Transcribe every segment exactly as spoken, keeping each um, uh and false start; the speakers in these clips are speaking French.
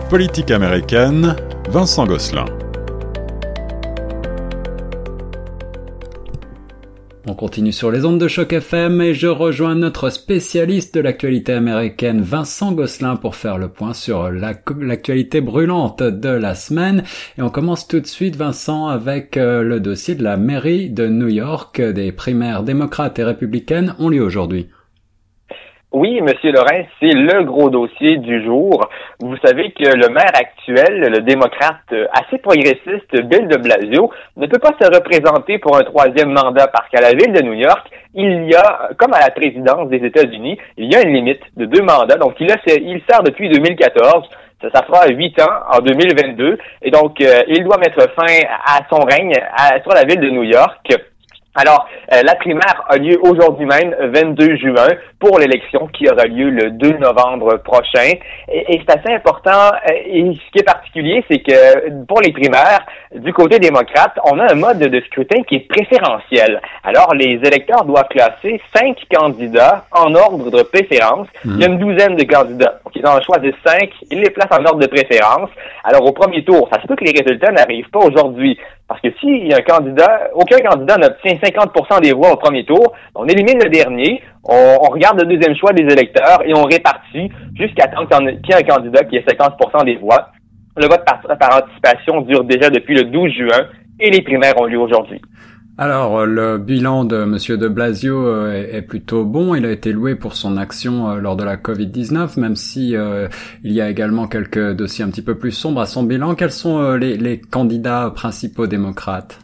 Politique américaine, Vincent Gosselin. On continue sur les ondes de Choc F M et je rejoins notre spécialiste de l'actualité américaine, Vincent Gosselin, pour faire le point sur la, l'actualité brûlante de la semaine. Et on commence tout de suite, Vincent, avec euh, le dossier de la mairie de New York. Des primaires démocrates et républicaines ont lieu aujourd'hui. Oui, Monsieur Lorrain, c'est le gros dossier du jour. Vous savez que le maire actuel, le démocrate assez progressiste Bill de Blasio, ne peut pas se représenter pour un troisième mandat parce qu'à la ville de New York, il y a, comme à la présidence des États-Unis, il y a une limite de deux mandats. Donc, il, a, il sert depuis deux mille quatorze. Ça, ça fera huit ans en deux mille vingt-deux. Et donc, euh, il doit mettre fin à son règne à, sur la ville de New York. Alors, euh, la primaire a lieu aujourd'hui même, vingt-deux juin, pour l'élection qui aura lieu le deux novembre prochain. Et, et c'est assez important. Et ce qui est particulier, c'est que pour les primaires, du côté démocrate, on a un mode de scrutin qui est préférentiel. Alors, les électeurs doivent classer cinq candidats en ordre de préférence. Mmh. Il y a une douzaine de candidats. Donc, ils en choisissent cinq, ils les placent en ordre de préférence. Alors, au premier tour, ça se peut que les résultats n'arrivent pas aujourd'hui. Parce que s'il y a un candidat, aucun candidat n'obtient cinquante pour cent des voix au premier tour, on élimine le dernier, on, on regarde le deuxième choix des électeurs et on répartit jusqu'à temps qu'il y ait un candidat qui ait cinquante pour cent des voix. Le vote par, par anticipation dure déjà depuis le douze juin et les primaires ont lieu aujourd'hui. Alors, le bilan de Monsieur de Blasio est, est plutôt bon. Il a été loué pour son action lors de la covid dix-neuf, même si euh, il y a également quelques dossiers un petit peu plus sombres à son bilan. Quels sont euh, les, les candidats principaux démocrates?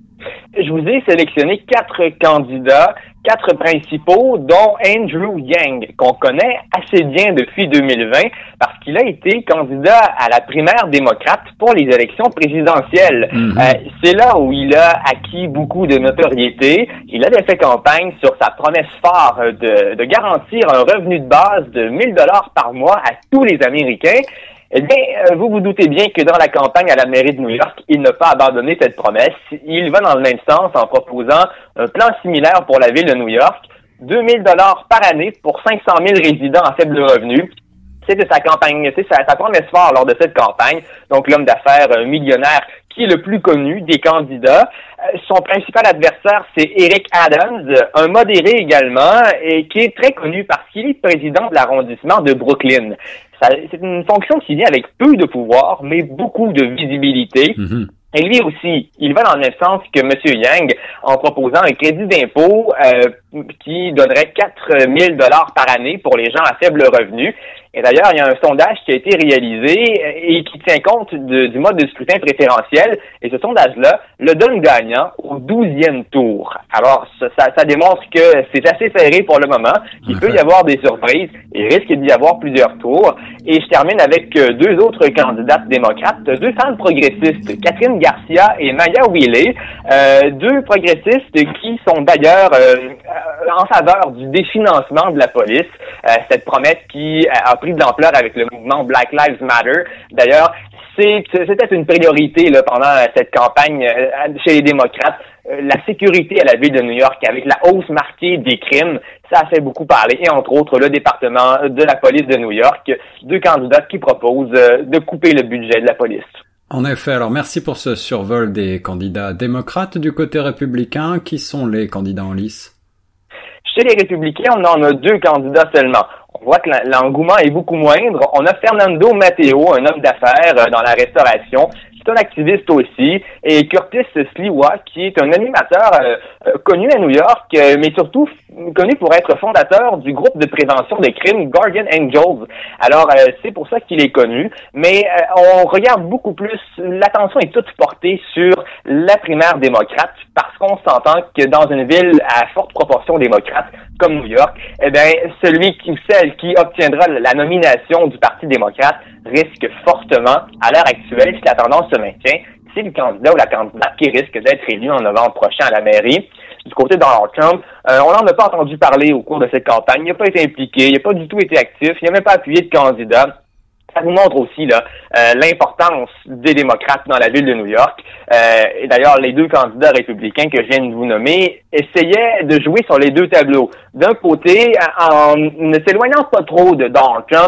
Je vous ai sélectionné quatre candidats, quatre principaux, dont Andrew Yang, qu'on connaît assez bien depuis deux mille vingt, parce qu'il a été candidat à la primaire démocrate pour les élections présidentielles. Mm-hmm. Euh, c'est là où il a acquis beaucoup de notoriété. Il avait fait campagne sur sa promesse phare de, de garantir un revenu de base de mille dollars par mois à tous les Américains. Eh bien, vous vous doutez bien que dans la campagne à la mairie de New York, il n'a pas abandonné cette promesse. Il va dans le même sens en proposant un plan similaire pour la ville de New York, deux mille dollars par année pour cinq cent mille résidents à faible revenu. C'était sa campagne, c'est sa, sa promesse phare lors de cette campagne. Donc, l'homme d'affaires un millionnaire qui est le plus connu des candidats. Son principal adversaire, c'est Eric Adams, un modéré également, et qui est très connu parce qu'il est président de l'arrondissement de Brooklyn. Ça, c'est une fonction qui vient avec peu de pouvoir, mais beaucoup de visibilité. Mm-hmm. Et lui aussi, il va dans le même sens que M. Yang en proposant un crédit d'impôt euh, qui donnerait quatre mille dollars par année pour les gens à faible revenu. Et d'ailleurs, il y a un sondage qui a été réalisé et qui tient compte de, du mode de scrutin préférentiel. Et ce sondage-là le donne gagnant au douzième tour. Alors, ça, ça, ça démontre que c'est assez serré pour le moment, qu'il peut y avoir des surprises et risque d'y avoir plusieurs tours. Et je termine avec deux autres candidates démocrates, deux femmes progressistes, Catherine Garcia et Maya Wiley, euh, deux progressistes qui sont d'ailleurs euh, en faveur du définancement de la police. Euh, cette promesse qui a pris de l'ampleur avec le mouvement Black Lives Matter. D'ailleurs, c'est, c'était une priorité là, pendant cette campagne euh, chez les démocrates. Euh, la sécurité à la ville de New York, avec la hausse marquée des crimes, ça a fait beaucoup parler. Et entre autres, le département de la police de New York, deux candidats qui proposent euh, de couper le budget de la police. En effet, alors merci pour ce survol des candidats démocrates. Du côté républicain, qui sont les candidats en lice? Chez les républicains, on en a deux candidats seulement. On voit que l'engouement est beaucoup moindre. On a Fernando Mateo, un homme d'affaires dans la restauration, qui est un activiste aussi, et Curtis Sliwa, qui est un animateur euh, connu à New York, euh, mais surtout connu pour être fondateur du groupe de prévention des crimes Guardian Angels. Alors, euh, c'est pour ça qu'il est connu, mais euh, on regarde beaucoup plus, l'attention est toute portée sur la primaire démocrate, parce qu'on s'entend que dans une ville à forte proportion démocrate, comme New York, eh bien, celui qui, celle qui obtiendra la nomination du Parti démocrate risque fortement, à l'heure actuelle, si la tendance se maintient, c'est le candidat ou la candidate qui risque d'être élu en novembre prochain à la mairie. Du côté de Donald Trump, euh, on n'en a pas entendu parler au cours de cette campagne. Il n'a pas été impliqué, il n'a pas du tout été actif, il n'a même pas appuyé de candidat. Ça nous montre aussi là euh, l'importance des démocrates dans la ville de New York. Euh, et d'ailleurs, les deux candidats républicains que je viens de vous nommer essayaient de jouer sur les deux tableaux. D'un côté, en ne s'éloignant pas trop de Donald Trump,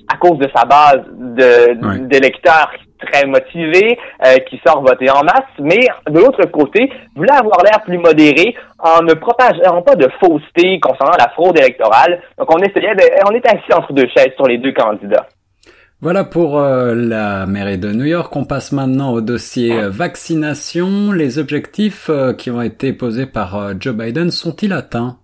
à cause de sa base de, ouais. d'électeurs très motivés, euh, qui sortent voter en masse, mais de l'autre côté, voulait avoir l'air plus modéré en ne propageant pas de fausseté concernant la fraude électorale. Donc on essayait de, on était assis entre deux chaises sur les deux candidats. Voilà pour euh, la mairie de New York. On passe maintenant au dossier euh, vaccination. Les objectifs euh, qui ont été posés par euh, Joe Biden sont-ils atteints?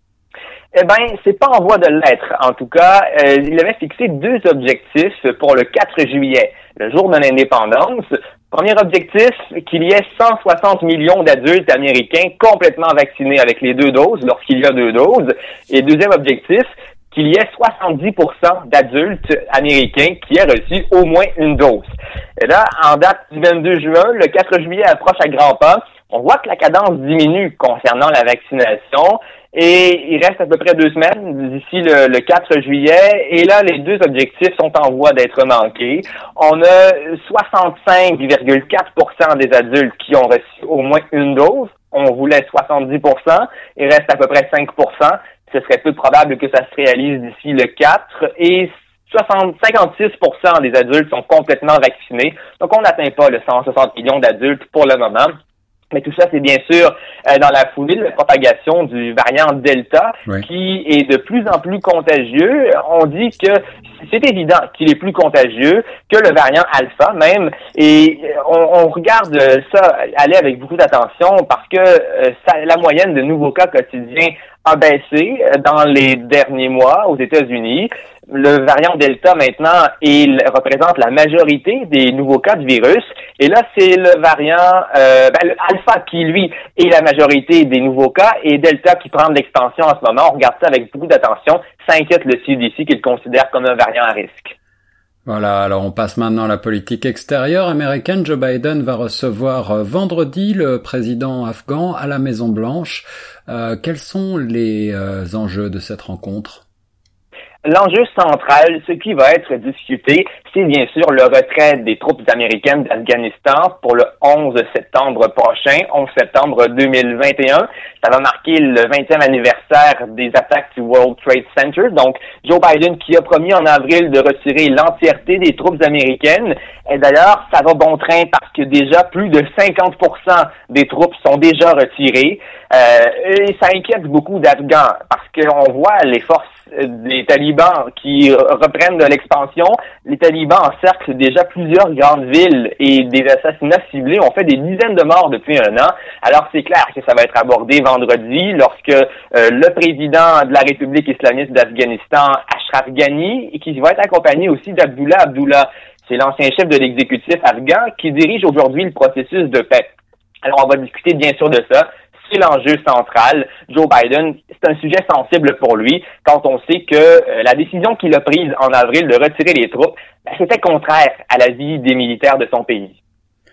Eh ben, c'est pas en voie de l'être. En tout cas, euh, il avait fixé deux objectifs pour le quatre juillet, le jour de l'indépendance. Premier objectif, qu'il y ait cent soixante millions d'adultes américains complètement vaccinés avec les deux doses lorsqu'il y a deux doses. Et deuxième objectif, qu'il y ait soixante-dix pour cent d'adultes américains qui aient reçu au moins une dose. Et là, en date du vingt-deux juin, le quatre juillet approche à grands pas. On voit que la cadence diminue concernant la vaccination et il reste à peu près deux semaines d'ici le, le quatre juillet et là, les deux objectifs sont en voie d'être manqués. On a soixante-cinq virgule quatre pour cent des adultes qui ont reçu au moins une dose. On voulait soixante-dix pour cent. Il reste à peu près cinq pour cent. Ce serait peu probable que ça se réalise d'ici le quatre et soixante, cinquante-six pour cent des adultes sont complètement vaccinés. Donc, on n'atteint pas le cent soixante millions d'adultes pour le moment. Mais tout ça, c'est bien sûr euh, dans la foulée de la propagation du variant Delta, oui. qui est de plus en plus contagieux. On dit que c'est évident qu'il est plus contagieux que le variant Alpha même. Et on, on regarde ça aller avec beaucoup d'attention parce que euh, ça, la moyenne de nouveaux cas quotidiens a baissé dans les derniers mois aux États-Unis. Le variant Delta, maintenant, il représente la majorité des nouveaux cas de virus. Et là, c'est le variant euh, ben, le Alpha qui, lui, est la majorité des nouveaux cas et Delta qui prend de l'expansion en ce moment. On regarde ça avec beaucoup d'attention. Ça inquiète le C D C qui le considère comme un variant à risque. Voilà, alors on passe maintenant à la politique extérieure américaine. Joe Biden va recevoir euh, vendredi le président afghan à la Maison-Blanche. Euh, quels sont les euh, enjeux de cette rencontre? L'enjeu central, ce qui va être discuté, c'est bien sûr le retrait des troupes américaines d'Afghanistan pour le onze septembre prochain, onze septembre deux mille vingt et un. Ça va marquer le vingtième anniversaire des attaques du World Trade Center. Donc, Joe Biden qui a promis en avril de retirer l'entièreté des troupes américaines. Et d'ailleurs, ça va bon train parce que déjà plus de cinquante pour cent des troupes sont déjà retirées. Euh, et ça inquiète beaucoup d'Afghans parce qu'on voit les forces des talibans qui reprennent de l'expansion. Les talibans encerclent déjà plusieurs grandes villes et des assassinats ciblés ont fait des dizaines de morts depuis un an. Alors c'est clair que ça va être abordé vendredi lorsque euh, le président de la République islamique d'Afghanistan, Ashraf Ghani, qui va être accompagné aussi d'Abdullah Abdullah, c'est l'ancien chef de l'exécutif afghan qui dirige aujourd'hui le processus de paix. Alors on va discuter bien sûr de ça. C'est l'enjeu central. Joe Biden, c'est un sujet sensible pour lui quand on sait que euh, la décision qu'il a prise en avril de retirer les troupes, ben, c'était contraire à la vie des militaires de son pays.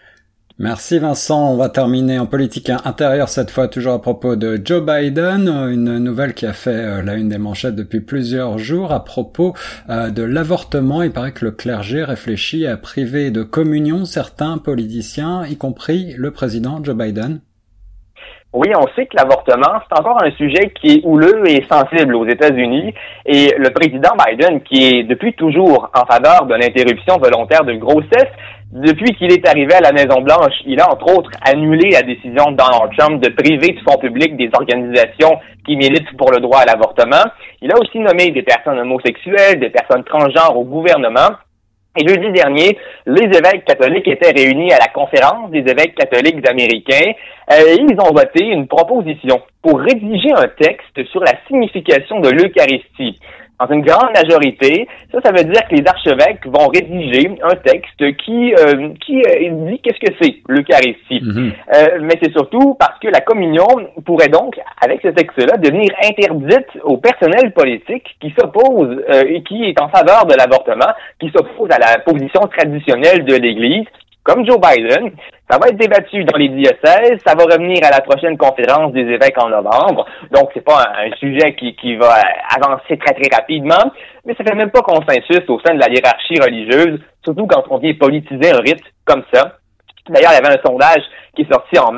Merci Vincent. On va terminer en politique intérieure cette fois, toujours à propos de Joe Biden, une nouvelle qui a fait la une des manchettes depuis plusieurs jours à propos euh, de l'avortement. Il paraît que le clergé réfléchit à priver de communion certains politiciens, y compris le président Joe Biden. Oui, on sait que l'avortement, c'est encore un sujet qui est houleux et sensible aux États-Unis. Et le président Biden, qui est depuis toujours en faveur de l'interruption volontaire de grossesse, depuis qu'il est arrivé à la Maison-Blanche, il a entre autres annulé la décision de Donald Trump de priver de fonds publics des organisations qui militent pour le droit à l'avortement. Il a aussi nommé des personnes homosexuelles, des personnes transgenres au gouvernement. Et jeudi dernier, les évêques catholiques étaient réunis à la conférence des évêques catholiques américains euh, et ils ont voté une proposition pour rédiger un texte sur la signification de l'Eucharistie. Dans une grande majorité, ça, ça veut dire que les archevêques vont rédiger un texte qui euh, qui euh, dit qu'est-ce que c'est l'Eucharistie. Mm-hmm. Euh, mais c'est surtout parce que la communion pourrait donc, avec ce texte-là, devenir interdite au personnel politique qui s'oppose euh, et qui est en faveur de l'avortement, qui s'oppose à la position traditionnelle de l'Église. Comme Joe Biden, ça va être débattu dans les diocèses, ça va revenir à la prochaine conférence des évêques en novembre, donc c'est pas un, un sujet qui, qui va avancer très très rapidement, mais ça fait même pas consensus au sein de la hiérarchie religieuse, surtout quand on vient politiser un rite comme ça. D'ailleurs, il y avait un sondage qui est sorti en mars,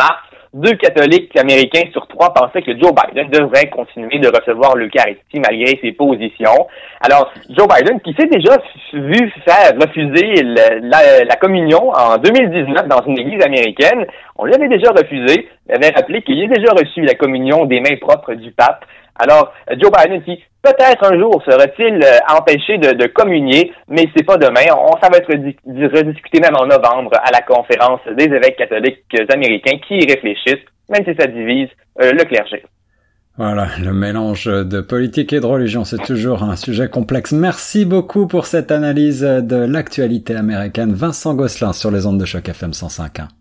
deux catholiques américains sur trois pensaient que Joe Biden devrait continuer de recevoir l'Eucharistie malgré ses positions. Alors, Joe Biden, qui s'est déjà vu faire refuser le, la, la communion en deux mille dix-neuf dans une église américaine, on lui avait déjà refusé, il avait rappelé qu'il a déjà reçu la communion des mains propres du pape. Alors, Joe Biden dit, peut-être un jour sera-t-il euh, empêché de, de communier, mais c'est pas demain. On, ça va être rediscuté même en novembre à la conférence des évêques catholiques américains qui y réfléchissent, même si ça divise euh, le clergé. Voilà, le mélange de politique et de religion, c'est toujours un sujet complexe. Merci beaucoup pour cette analyse de l'actualité américaine. Vincent Gosselin sur les ondes de Choc F M cent cinq point un.